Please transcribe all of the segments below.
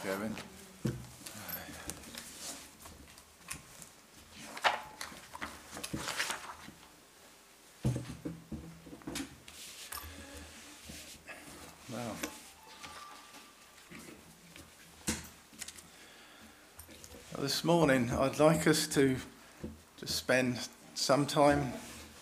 Kevin. Well, this morning I'd like us to just spend some time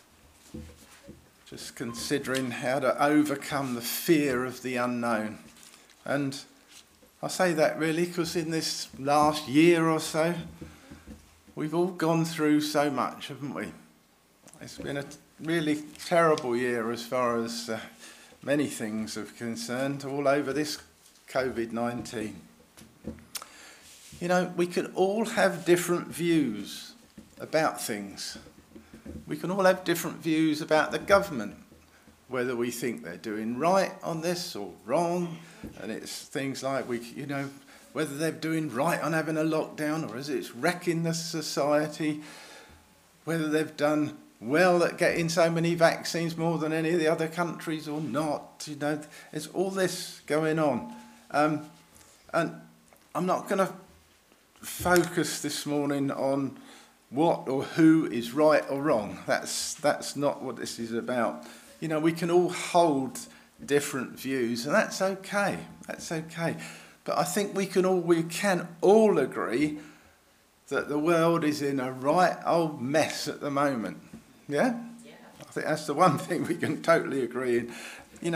just considering how to overcome the fear of the unknown. And I say that really because in this last year or so, we've all gone through so much, haven't we? It's been a really terrible year as far as many things are concerned, all over this COVID-19. You know, we can all have different views about things. We can all have different views about the government, whether we think they're doing right on this or wrong. And it's things like, whether they're doing right on having a lockdown or as it's wrecking the society, whether they've done well at getting so many vaccines more than any of the other countries or not. There's all this going on. And I'm not going to focus this morning on what or who is right or wrong. That's not what this is about. We can all hold different views, and that's okay. That's okay. But I think we can all agree that the world is in a right old mess at the moment. Yeah? Yeah. I think that's the one thing we can totally agree in.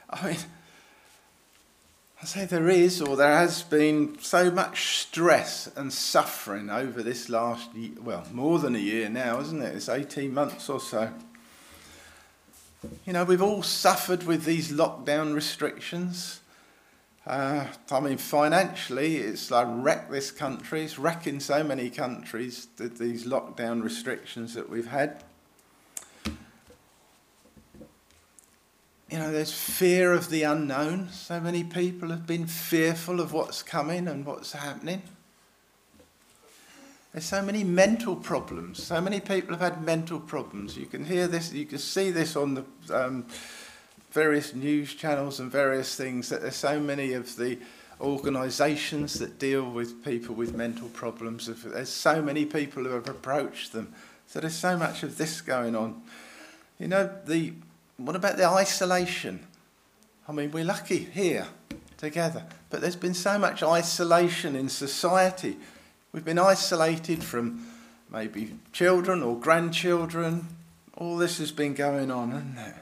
I say there has been so much stress and suffering over this last year, well, more than a year now, isn't it? It's 18 months or so. We've all suffered with these lockdown restrictions. Financially, it's like wrecked this country. It's wrecking so many countries, these lockdown restrictions that we've had. There's fear of the unknown. So many people have been fearful of what's coming and what's happening. There's so many mental problems. So many people have had mental problems. You can hear this, you can see this on the various news channels and various things, that there's so many of the organisations that deal with people with mental problems. There's so many people who have approached them. So there's so much of this going on. What about the isolation? We're lucky here together, but there's been so much isolation in society. We've been isolated from maybe children or grandchildren. All this has been going on, hasn't it?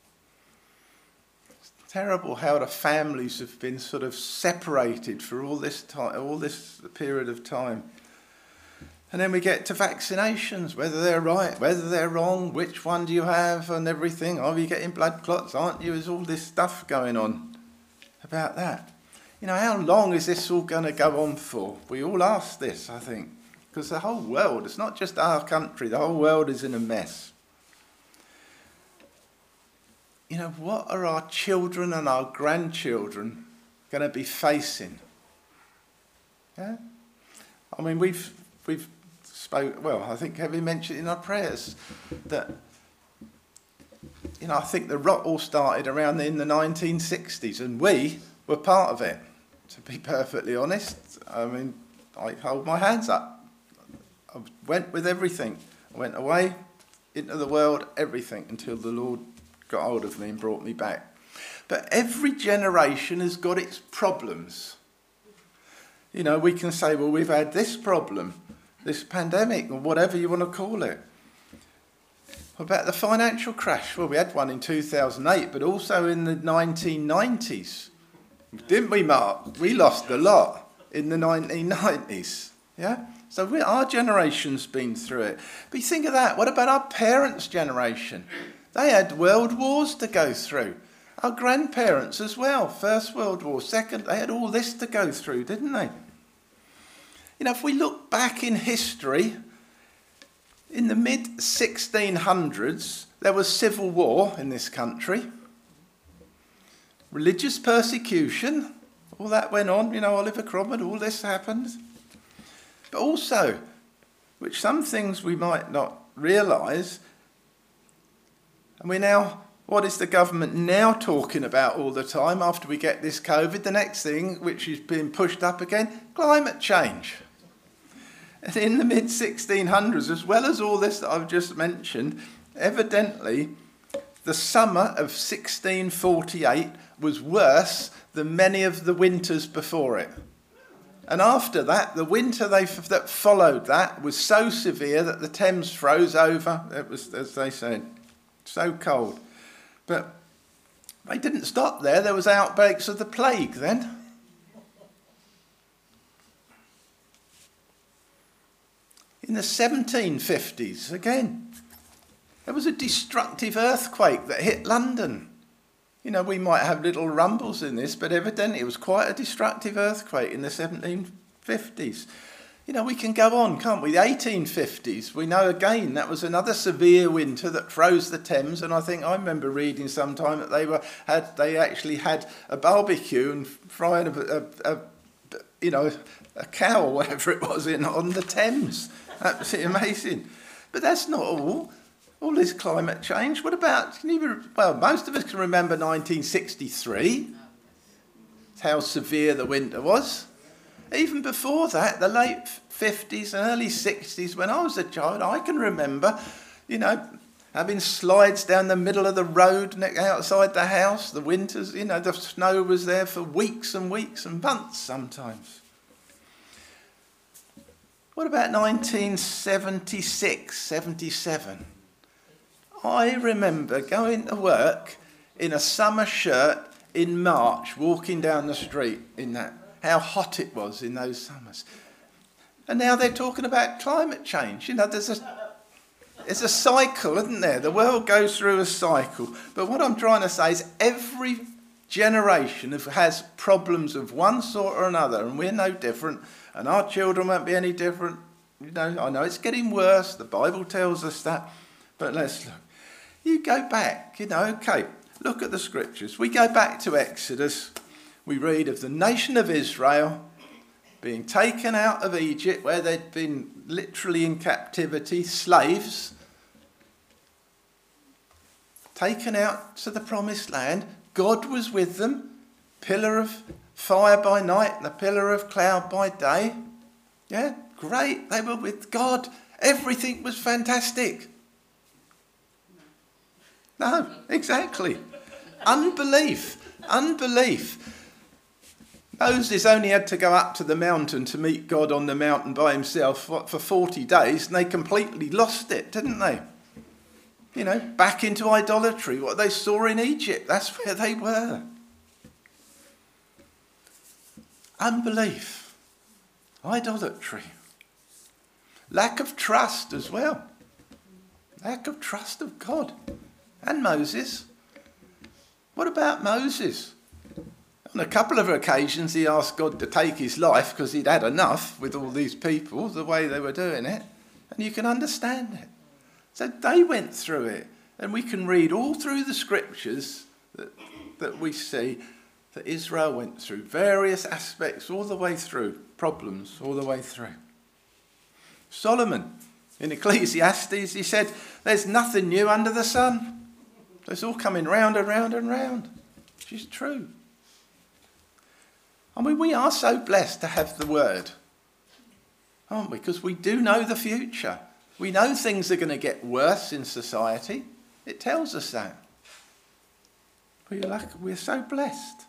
It's terrible how the families have been sort of separated for all this time, all this period of time. And then we get to vaccinations, whether they're right, whether they're wrong, which one do you have and everything. Are you getting blood clots, aren't you? There's all this stuff going on about that. How long is this all going to go on for? We all ask this, I think, because the whole world, it's not just our country, the whole world is in a mess. What are our children and our grandchildren going to be facing? Yeah? We've spoke, well, I think Kevin mentioned in our prayers that, I think the rot all started around in the 1960s, and we were part of it, to be perfectly honest. I hold my hands up. I went with everything. I went away into the world, everything, until the Lord got hold of me and brought me back. But every generation has got its problems. We can say, well, we've had this problem, this pandemic, or whatever you want to call it. What about the financial crash? Well, we had one in 2008, but also in the 1990s. Didn't we, Mark? We lost a lot in the 1990s. Yeah? So our generation's been through it. But you think of that. What about our parents' generation? They had world wars to go through. Our grandparents as well. First World War, second. They had all this to go through, didn't they? If we look back in history, in the mid-1600s, there was civil war in this country. Religious persecution, all that went on, Oliver Cromwell, all this happened. But also, which some things we might not realise, and we're now What is the government now talking about all the time after we get this COVID? The next thing, which is being pushed up again, climate change. And in the mid-1600s, as well as all this that I've just mentioned, evidently the summer of 1648 was worse than many of the winters before it. And after that, the winter that followed that was so severe that the Thames froze over. It was, as they said, so cold. But they didn't stop there. There was outbreaks of the plague then. In the 1750s, again, there was a destructive earthquake that hit London. You know, we might have little rumbles in this, but evidently it was quite a destructive earthquake in the 1750s. You know, we can go on, can't we? The 1850s, we know again that was another severe winter that froze the Thames, and I remember reading sometime that they actually had a barbecue and frying a cow or whatever it was on the Thames. Absolutely amazing. But that's not all this climate change. What about, most of us can remember 1963, how severe the winter was. Even before that, the late 50s and early 60s, when I was a child, I can remember, having slides down the middle of the road outside the house. The winters, the snow was there for weeks and weeks and months sometimes. What about 1976, 77? I remember going to work in a summer shirt in March, walking down the street in that. How hot it was in those summers. And now they're talking about climate change. There's a cycle, isn't there? The world goes through a cycle. But what I'm trying to say is every generation has problems of one sort or another, and we're no different, and our children won't be any different. I know it's getting worse. The Bible tells us that. But let's look. You go back, look at the scriptures. We go back to Exodus. We read of the nation of Israel being taken out of Egypt, where they'd been literally in captivity, slaves, taken out to the promised land. God was with them, pillar of fire by night and a pillar of cloud by day. Yeah, great. They were with God. Everything was fantastic. No, exactly. Unbelief. Moses only had to go up to the mountain to meet God on the mountain by himself for 40 days, and they completely lost it, didn't they? Back into idolatry, what they saw in Egypt, that's where they were. Unbelief, idolatry, lack of trust as well, lack of trust of God and Moses. What about Moses? On a couple of occasions he asked God to take his life because he'd had enough with all these people, the way they were doing it, and you can understand it. So they went through it, and we can read all through the scriptures that we see that Israel went through various aspects all the way through, problems all the way through. Solomon, in Ecclesiastes, he said, there's nothing new under the sun. It's all coming round and round and round, which is true. We are so blessed to have the word, aren't we? Because we do know the future. We know things are going to get worse in society. It tells us that. We're so blessed.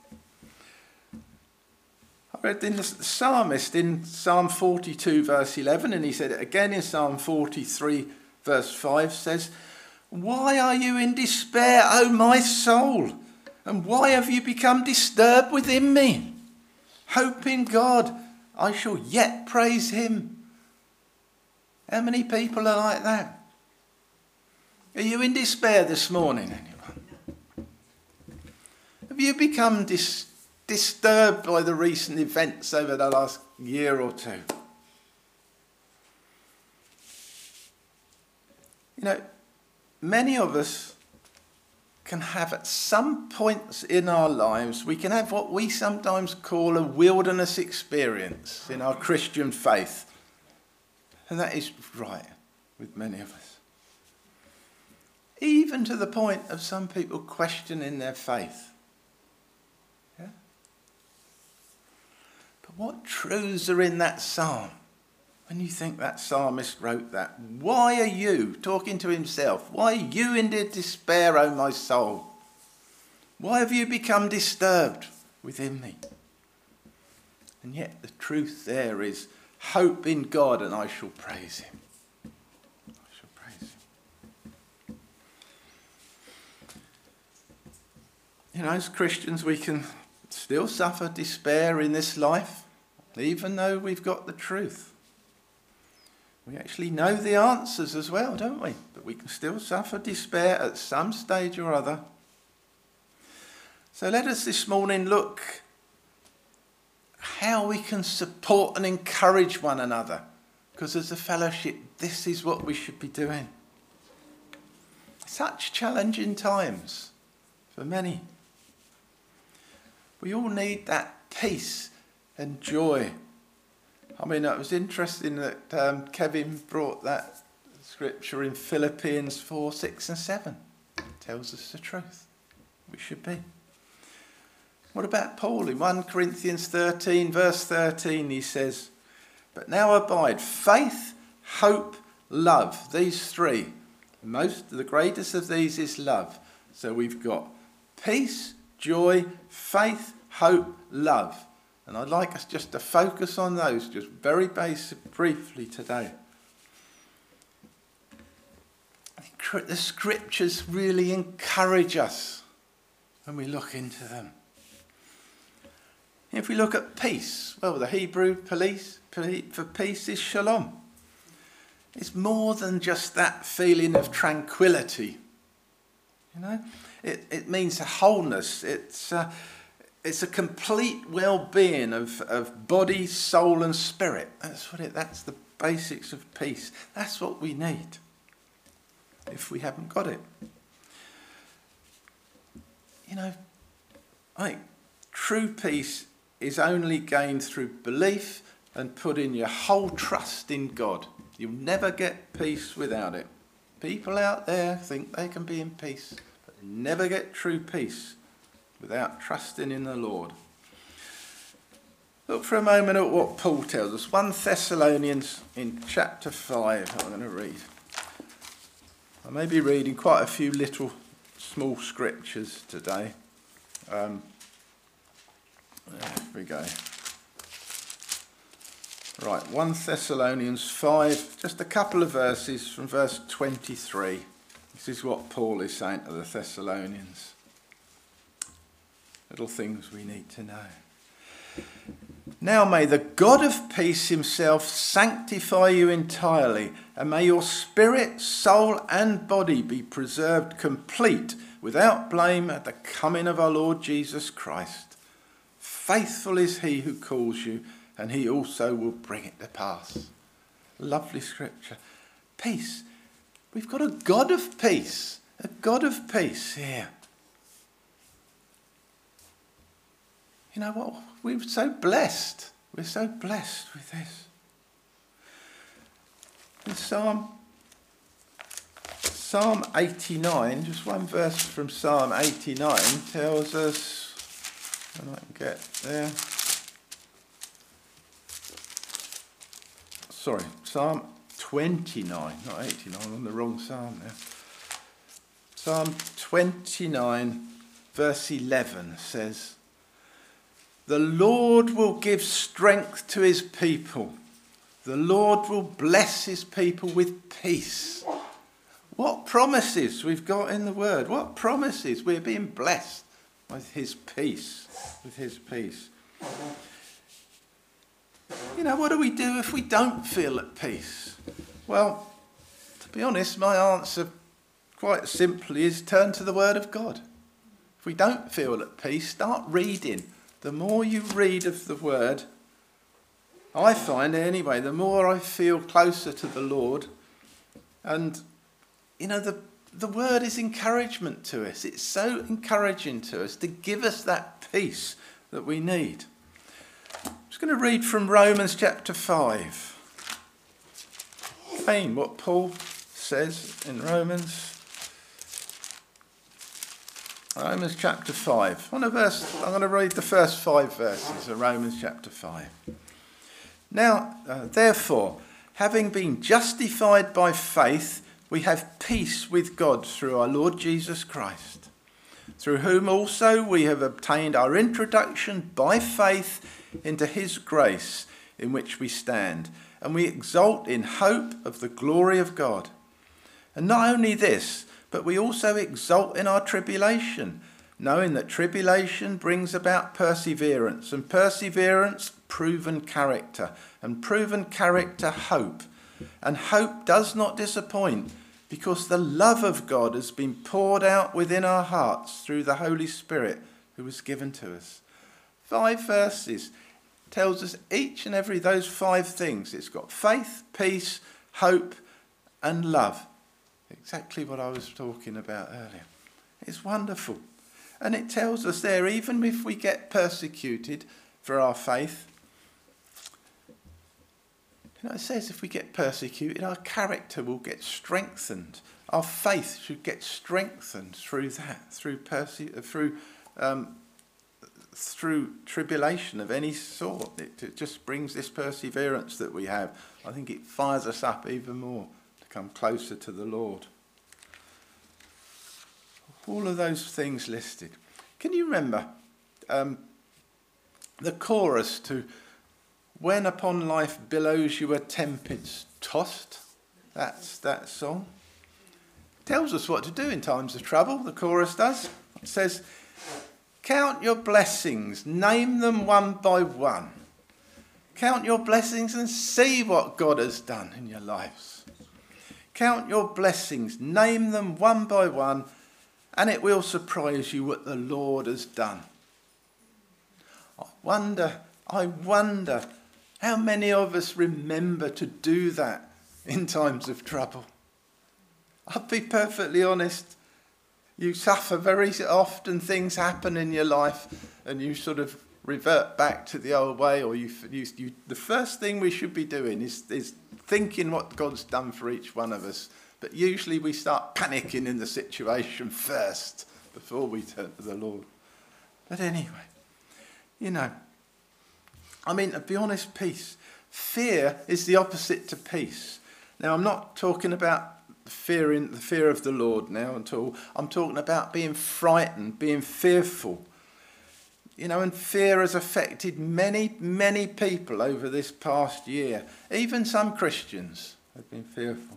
I read in the psalmist in Psalm 42 verse 11, and he said it again in Psalm 43 verse 5, says, "Why are you in despair, O my soul? And why have you become disturbed within me? Hope in God, I shall yet praise him." How many people are like that? Are you in despair this morning, anyone? Have you become disturbed by the recent events over the last year or two? Many of us can have at some points in our lives, we can have what we sometimes call a wilderness experience in our Christian faith. And that is right with many of us. even to the point of some people questioning their faith. Yeah? But what truths are in that psalm? When you think that psalmist wrote that, why are you, talking to himself, why are you in despair, O my soul? Why have you become disturbed within me? And yet the truth there is hope in God, and I shall praise him. I shall praise him. You know, as Christians, we can still suffer despair in this life, even though we've got the truth. We actually know the answers as well, don't we? But we can still suffer despair at some stage or other. So let us this morning look how we can support and encourage one another. Because as a fellowship, this is what we should be doing. Such challenging times for many. We all need that peace and joy. I mean, it was interesting that Kevin brought that scripture in Philippians 4, 6 and 7. It tells us the truth. We should be. What about Paul? In 1 Corinthians 13, verse 13, he says, but now abide faith, hope, love. These three. The greatest of these is love. So we've got peace, joy, faith, hope, love. And I'd like us just to focus on those, just very briefly today. The scriptures really encourage us when we look into them. If we look at peace, well, the Hebrew for peace is shalom. It's more than just that feeling of tranquility. You know, it means a wholeness. It's a complete well-being of body, soul, and spirit. That's the basics of peace. That's what we need. If we haven't got it, you know, I think true peace is only gained through belief and putting your whole trust in God. You'll never get peace without it. People out there think they can be in peace, but they never get true peace without trusting in the Lord. Look for a moment at what Paul tells us. 1 Thessalonians in chapter 5, I'm going to read. I may be reading quite a few little small scriptures today. There we go. Right, 1 Thessalonians 5, just a couple of verses from verse 23. This is what Paul is saying to the Thessalonians. Little things we need to know. Now may the God of peace himself sanctify you entirely, and may your spirit, soul and body be preserved complete, without blame at the coming of our Lord Jesus Christ. Faithful is he who calls you, and he also will bring it to pass. Lovely scripture. Peace. We've got a God of peace. A God of peace here. You know what? We're so blessed. We're so blessed with this. In Psalm 89, just one verse from Psalm 89 tells us, when I can get there. Sorry, Psalm 29, not 89, I'm on the wrong psalm there. Psalm 29, verse 11 says, the Lord will give strength to his people. The Lord will bless his people with peace. What promises we've got in the word. What promises. We're being blessed with his peace. With his peace. You know, what do we do if we don't feel at peace? Well, to be honest, my answer quite simply is turn to the word of God. If we don't feel at peace, start reading. The more you read of the word, I find anyway, the more I feel closer to the Lord. And, you know, the word is encouragement to us. It's so encouraging to us to give us that peace that we need. I'm just going to read from Romans chapter 5. Again, what Paul says in Romans. Romans chapter 5. I'm going to read the first 5 verses of Romans chapter 5. Now, therefore, having been justified by faith, we have peace with God through our Lord Jesus Christ, through whom also we have obtained our introduction by faith into his grace in which we stand, and we exult in hope of the glory of God. And not only this, but we also exult in our tribulation, knowing that tribulation brings about perseverance, and perseverance, proven character, and proven character, hope. And hope does not disappoint, because the love of God has been poured out within our hearts through the Holy Spirit who was given to us. 5 verses tells us each and every those 5 things. It's got faith, peace, hope, and love. Exactly what I was talking about earlier. It's wonderful. And it tells us there, even if we get persecuted for our faith, it says if we get persecuted, our character will get strengthened. Our faith should get strengthened through that, through tribulation of any sort. It just brings this perseverance that we have. I think it fires us up even more to come closer to the Lord. All of those things listed. Can you remember the chorus to "When upon life billows you a tempest tossed"? That's that song. Tells us what to do in times of trouble, the chorus does. It says, "Count your blessings, name them one by one. Count your blessings and see what God has done in your lives. Count your blessings, name them one by one, and it will surprise you what the Lord has done." I wonder how many of us remember to do that in times of trouble. I'll be perfectly honest. You suffer very often, things happen in your life and you sort of revert back to the old way, or the first thing we should be doing is thinking what God's done for each one of us. But usually we start panicking in the situation first before we turn to the Lord. But anyway, to be honest, peace. Fear is the opposite to peace. Now, I'm not talking about the fear of the Lord now at all. I'm talking about being frightened, being fearful. And fear has affected many, many people over this past year. Even some Christians have been fearful.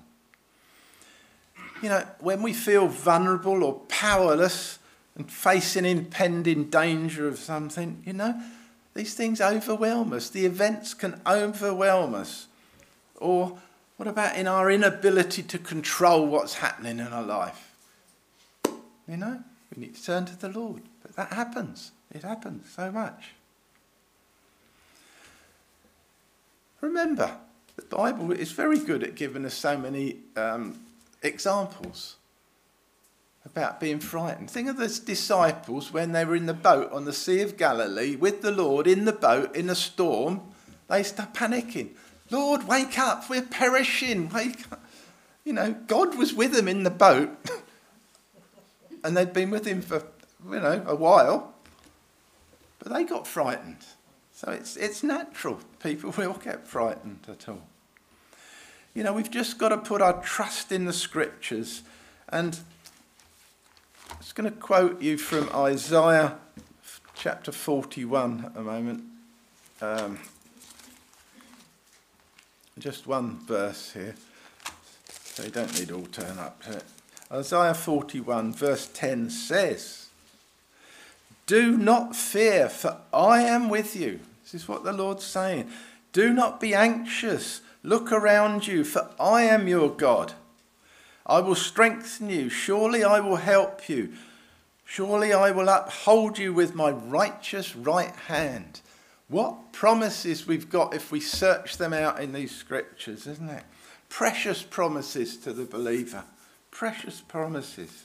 When we feel vulnerable or powerless and facing impending danger of something, these things overwhelm us. The events can overwhelm us. Or what about in our inability to control what's happening in our life? We need to turn to the Lord. But that happens. It happens so much. Remember, the Bible is very good at giving us so many examples about being frightened. Think of the disciples when they were in the boat on the Sea of Galilee with the Lord in the boat in a storm. They start panicking. "Lord, wake up, we're perishing, wake up." God was with them in the boat and they'd been with him for, a while, but they got frightened. So it's natural. People will get frightened at all. We've just got to put our trust in the scriptures. And I'm just going to quote you from Isaiah chapter 41 a moment. Just one verse here, so you don't need to all turn up to it. Isaiah 41 verse 10 says, "Do not fear, for I am with you." This is what the Lord's saying. "Do not be anxious. Look around you, for I am your God. I will strengthen you. Surely I will help you. Surely I will uphold you with my righteous right hand." What promises we've got if we search them out in these scriptures, isn't it? Precious promises to the believer. Precious promises.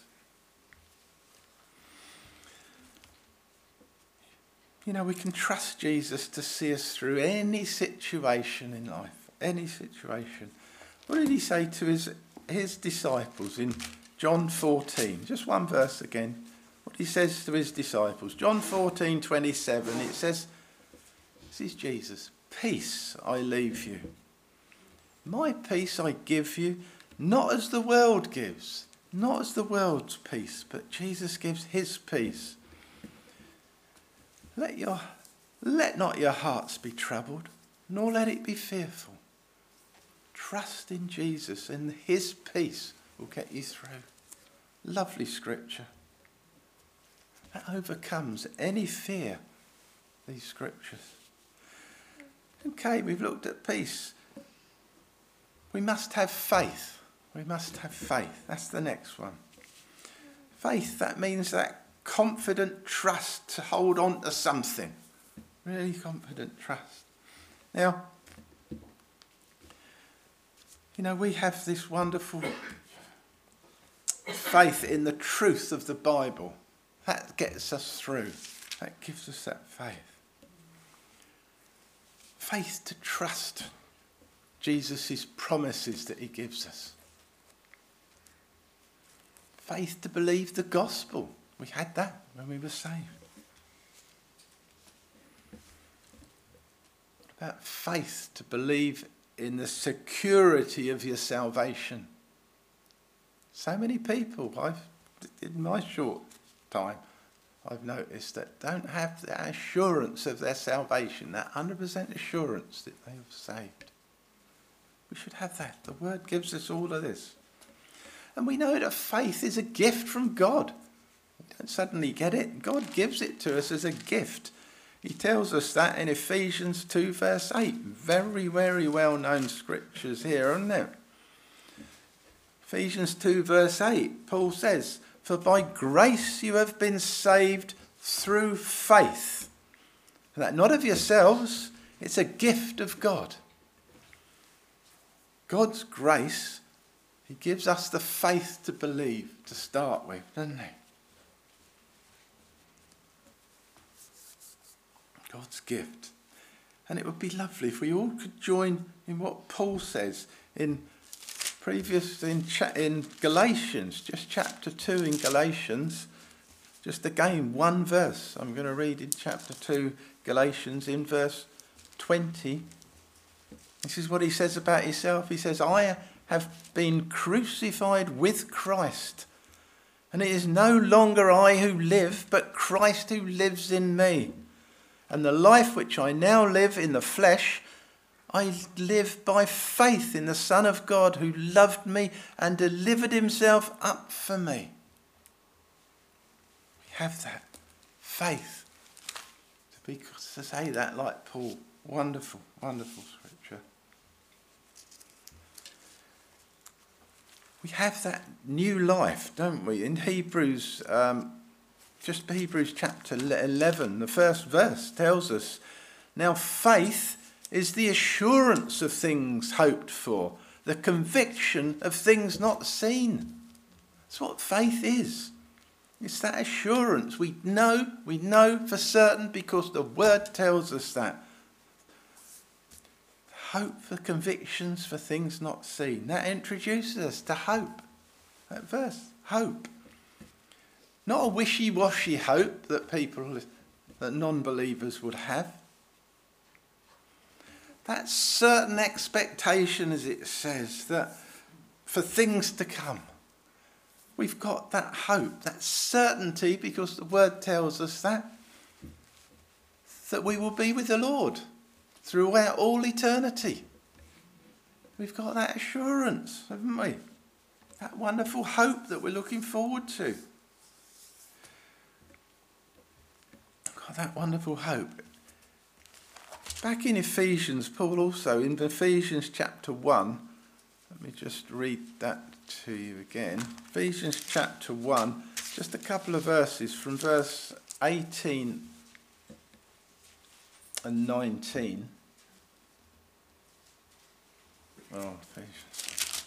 We can trust Jesus to see us through any situation in life. Any situation. What did he say to his disciples in John 14? Just one verse again. What he says to his disciples. John 14:27, it says, this is Jesus, peace I leave you. My peace I give you, not as the world gives, not as the world's peace, but Jesus gives his peace. Let not your hearts be troubled, nor let it be fearful. Trust in Jesus, and his peace will get you through. Lovely scripture. That overcomes any fear, these scriptures. Okay, we've looked at peace. We must have faith. We must have faith. That's the next one. Faith, that means that confident trust to hold on to something. Really confident trust. Now, we have this wonderful faith in the truth of the Bible. That gets us through. That gives us that faith. Faith to trust Jesus' promises that he gives us. Faith to believe the gospel. We had that when we were saved. What about faith to believe in the security of your salvation? So many people, in my short time, I've noticed that don't have the assurance of their salvation, that 100% assurance that they have saved. We should have that. The word gives us all of this. And we know that faith is a gift from God. We don't suddenly get it. God gives it to us as a gift. He tells us that in Ephesians 2 verse 8. Very, very well-known scriptures here, aren't there? Ephesians 2 verse 8, Paul says, for by grace you have been saved through faith. And that not of yourselves, it's a gift of God. God's grace, he gives us the faith to believe to start with, doesn't he? God's gift. And it would be lovely if we all could join in what Paul says in Galatians, just chapter 2 in Galatians, just again one verse. I'm going to read in chapter 2 Galatians in verse 20. This is what he says about himself. He says, I have been crucified with Christ, and it is no longer I who live, but Christ who lives in me. And the life which I now live in the flesh, I live by faith in the Son of God who loved me and delivered himself up for me. We have that faith to say that like Paul. Wonderful, wonderful scripture. We have that new life, don't we? In Hebrews, Hebrews chapter 11, the first verse tells us, now faith is the assurance of things hoped for, the conviction of things not seen. That's what faith is. It's that assurance. We know for certain because the word tells us that. Hope for convictions for things not seen. That introduces us to hope. That verse, hope. Not a wishy-washy hope that non-believers would have. That certain expectation, as it says, that for things to come. We've got that hope, that certainty, because the word tells us that we will be with the Lord throughout all eternity. We've got that assurance, haven't we? That wonderful hope that we're looking forward to. Got that wonderful hope. Back in Ephesians, Paul also, in Ephesians chapter 1, let me just read that to you again. Ephesians chapter 1, just a couple of verses from verse 18 and 19. Oh, Ephesians.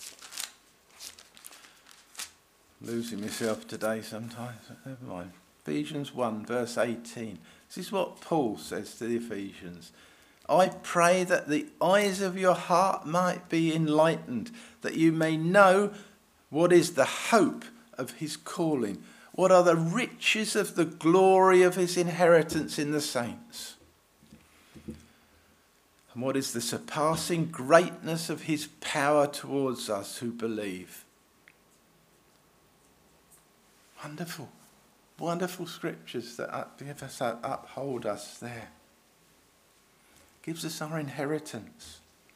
Losing myself today sometimes, but never mind. Ephesians 1, verse 18. This is what Paul says to the Ephesians. I pray that the eyes of your heart might be enlightened, that you may know what is the hope of his calling, What are the riches of the glory of his inheritance in the saints? And what is the surpassing greatness of his power towards us who believe? Wonderful, wonderful scriptures that uphold us there. Gives us our inheritance.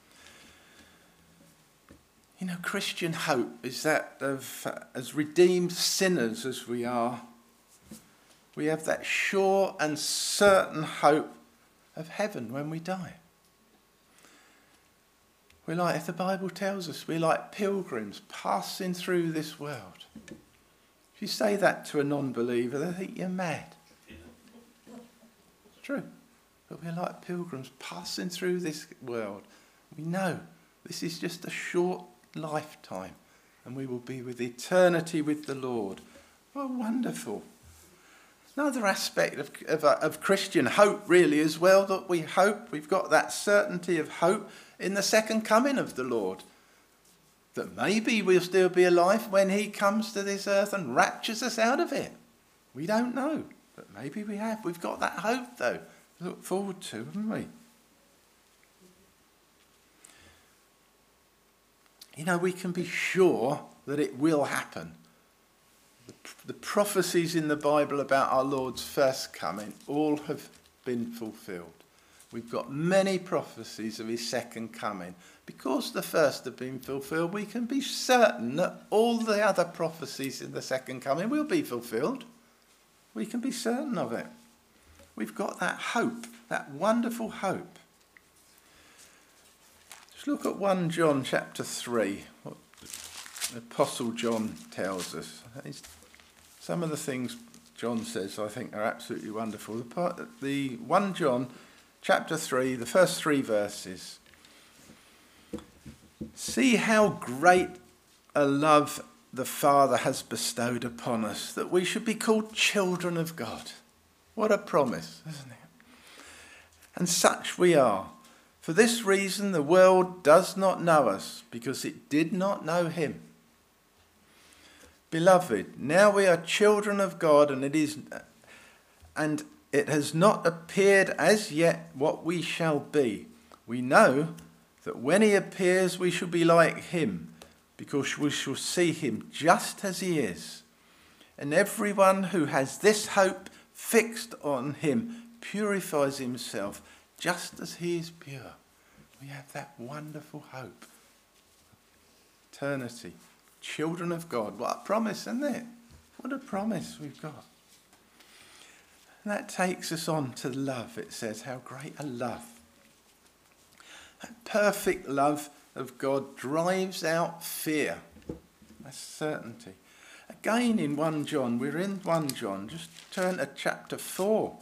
You know, Christian hope is that of, as redeemed sinners as we are, we have that sure and certain hope of heaven when we die. We're like, if the Bible tells us, we're like pilgrims passing through this world. If you say that to a non-believer, they think you're mad. It's true. But we're like pilgrims passing through this world. We know this is just a short lifetime and we will be with eternity with the Lord. Oh, wonderful. Another aspect of Christian hope really as well, that we hope, we've got that certainty of hope in the second coming of the Lord. That maybe we'll still be alive when he comes to this earth and raptures us out of it. We don't know, but maybe we have. We've got that hope though to look forward to, haven't we? You know, we can be sure that it will happen. The prophecies in the Bible about our Lord's first coming all have been fulfilled. We've got many prophecies of his second coming. Because the first have been fulfilled, we can be certain that all the other prophecies in the second coming will be fulfilled. We can be certain of it. We've got that hope, that wonderful hope. Just look at 1 John chapter 3, what the Apostle John tells us. Some of the things John says I think are absolutely wonderful. The 1 John chapter 3, the first 3 verses. See how great a love the Father has bestowed upon us, that we should be called children of God. What a promise, isn't it? And such we are. For this reason the world does not know us, because it did not know him. Beloved, now we are children of God, and it has not appeared as yet what we shall be. We know that when he appears we shall be like him, because we shall see him just as he is. And everyone who has this hope fixed on him purifies himself just as he is pure. We have that wonderful hope. Eternity. Children of God. What a promise, isn't it? What a promise we've got. And that takes us on to love. It says, how great a love. That perfect love of God drives out fear. That's certainty. Again in 1 John, we're in 1 John, just turn to chapter 4.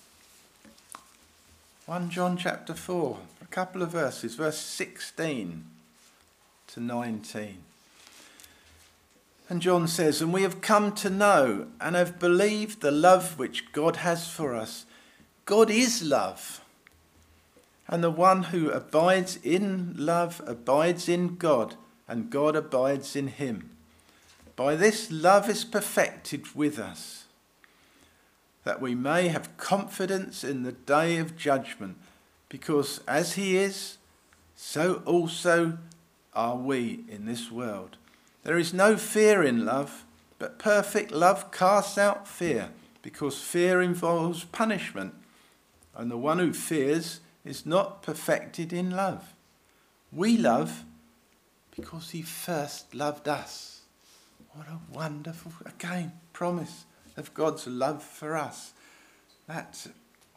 1 John chapter 4, a couple of verses, verse 16 to 19. And John says, and we have come to know and have believed the love which God has for us. God is love. And the one who abides in love abides in God, and God abides in him. By this love is perfected with us, that we may have confidence in the day of judgment, because as he is, so also are we in this world. There is no fear in love, but perfect love casts out fear, because fear involves punishment, and the one who fears is not perfected in love. We love because he first loved us. What a wonderful, again, promise of God's love for us. That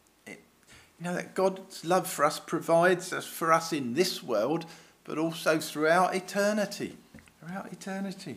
God's love for us provides us for us in this world, but also throughout eternity. Throughout eternity.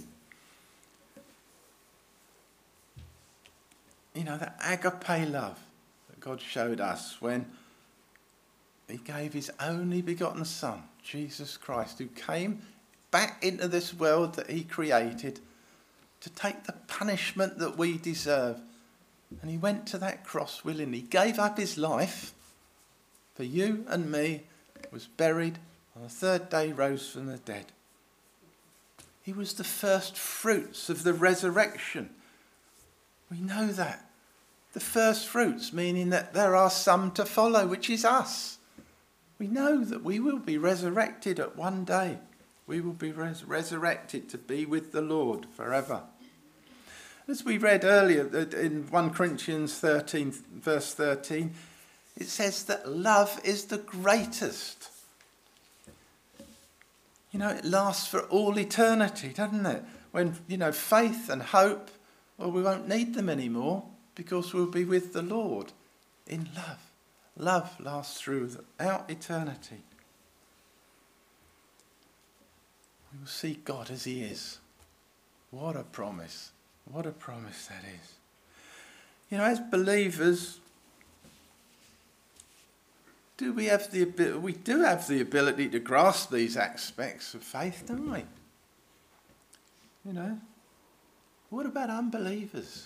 You know, that agape love that God showed us when he gave his only begotten Son, Jesus Christ, who came back into this world that he created to take the punishment that we deserve. And he went to that cross willingly. He gave up his life for you and me, was buried, on the third day rose from the dead. He was the first fruits of the resurrection. We know that. The first fruits, meaning that there are some to follow, which is us. We know that we will be resurrected at one day. We will be resurrected to be with the Lord forever. As we read earlier in 1 Corinthians 13, verse 13, it says that love is the greatest. You know, it lasts for all eternity, doesn't it? When, faith and hope, well, we won't need them anymore because we'll be with the Lord in love. Love lasts throughout eternity. We will see God as he is. What a promise. What a promise that is. As believers, we do have the ability to grasp these aspects of faith, don't we? What about unbelievers?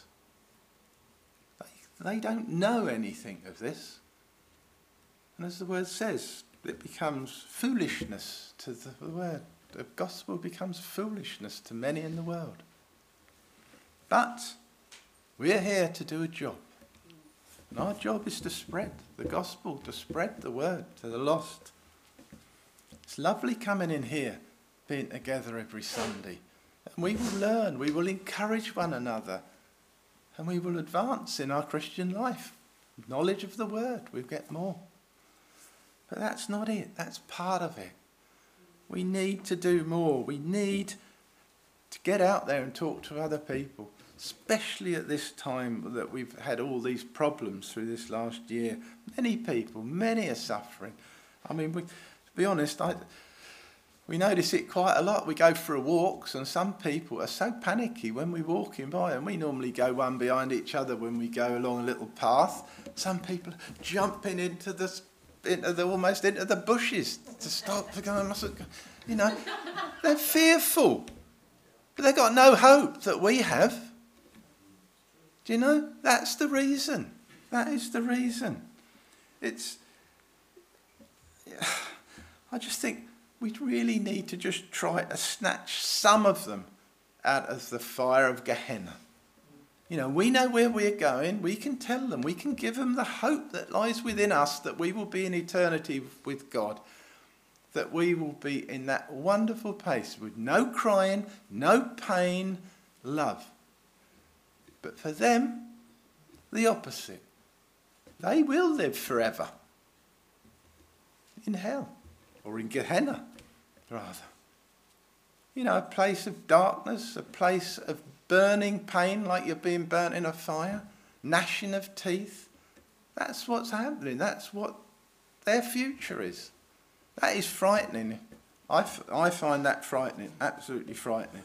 They don't know anything of this. And as the word says, it becomes foolishness to the word. The gospel becomes foolishness to many in the world. But we're here to do a job. And our job is to spread the gospel, to spread the word to the lost. It's lovely coming in here, being together every Sunday. And we will learn, we will encourage one another, and we will advance in our Christian life. Knowledge of the word, we'll get more. But that's not it, that's part of it. We need to do more. We need to get out there and talk to other people, especially at this time that we've had all these problems through this last year. Many people, many are suffering. I mean, to be honest, we notice it quite a lot. We go for walks and some people are so panicky when we're walking by, and we normally go one behind each other when we go along a little path. Some people jumping into the bushes to stop going. They're fearful, but they've got no hope that we have. Do you know? That's the reason. That is the reason. I just think we really need to just try to snatch some of them out of the fire of Gehenna. We know where we're going. We can tell them. We can give them the hope that lies within us, that we will be in eternity with God, that we will be in that wonderful place with no crying, no pain, love. But for them, the opposite. They will live forever in hell, or in Gehenna, rather. A place of darkness, a place of burning pain like you're being burnt in a fire, gnashing of teeth. That's what's happening. That's what their future is. That is frightening. I find that frightening, absolutely frightening.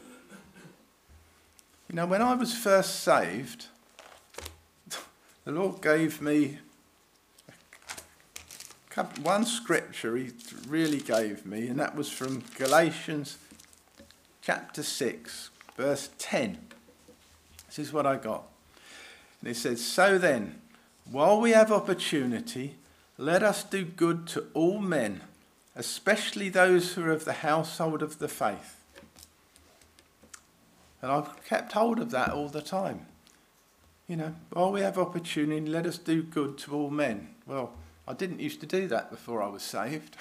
When I was first saved, the Lord gave me one scripture he really gave me, and that was from Galatians chapter 6, verse 10. This is what I got. And it says, "So then, while we have opportunity, let us do good to all men, especially those who are of the household of the faith." And I've kept hold of that all the time. While we have opportunity, let us do good to all men. Well, I didn't used to do that before I was saved.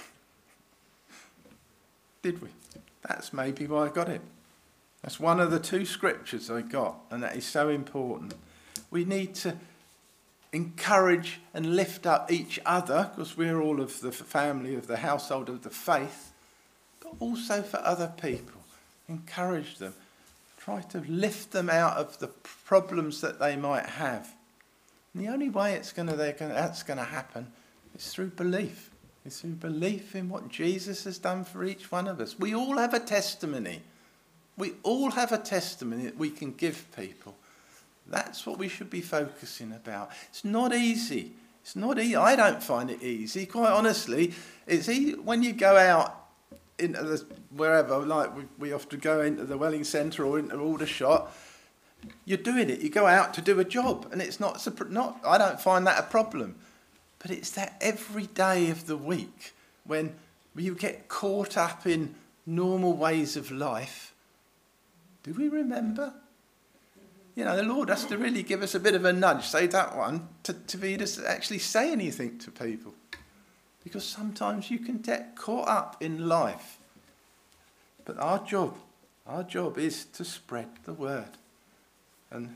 Did we? That's maybe why I got it. That's one of the two scriptures I got, and that is so important. We need to encourage and lift up each other, because we're all of the family of the household of the faith, but also for other people. Encourage them. Try to lift them out of the problems that they might have. And the only way that's going to happen is through belief. It's through belief in what Jesus has done for each one of us. We all have a testimony. We all have a testimony that we can give people. That's what we should be focusing about. It's not easy. It's not easy. I don't find it easy. Quite honestly, it's easy when you go out into wherever, like we often go into the Welling Centre or into Aldershot. You're doing it. You go out to do a job, and it's not. I don't find that a problem, but it's that every day of the week when you get caught up in normal ways of life. Do we remember? the Lord has to really give us a bit of a nudge, say that one, to be able to actually say anything to people. Because sometimes you can get caught up in life. But our job is to spread the word. And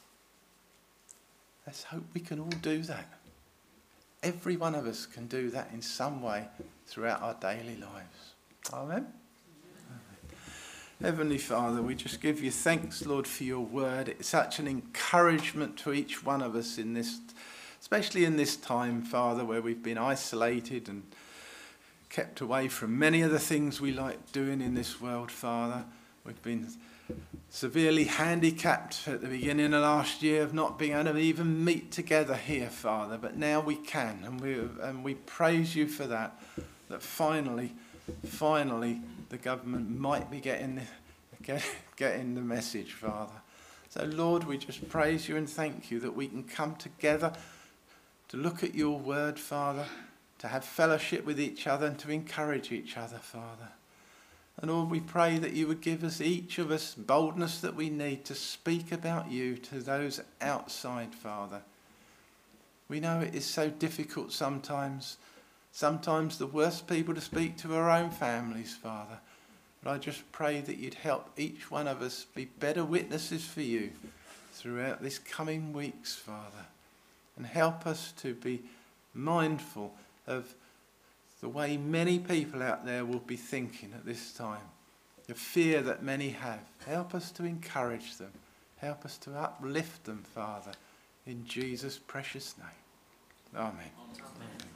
let's hope we can all do that. Every one of us can do that in some way throughout our daily lives. Amen? Heavenly Father, we just give you thanks, Lord, for your word. It's such an encouragement to each one of us in this, especially in this time, Father, where we've been isolated and kept away from many of the things we like doing in this world, Father. We've been severely handicapped at the beginning of last year of not being able to even meet together here, Father. But now we can, and we praise you for that. That finally, the government might be getting the message, Father. So, Lord, we just praise you and thank you that we can come together to look at your word, Father, to have fellowship with each other and to encourage each other, Father. And Lord, we pray that you would give us, each of us, boldness that we need to speak about you to those outside, Father. We know it is so difficult sometimes. Sometimes the worst people to speak to are our own families, Father. But I just pray that you'd help each one of us be better witnesses for you throughout this coming weeks, Father. And help us to be mindful of the way many people out there will be thinking at this time. The fear that many have. Help us to encourage them. Help us to uplift them, Father. In Jesus' precious name. Amen. Amen.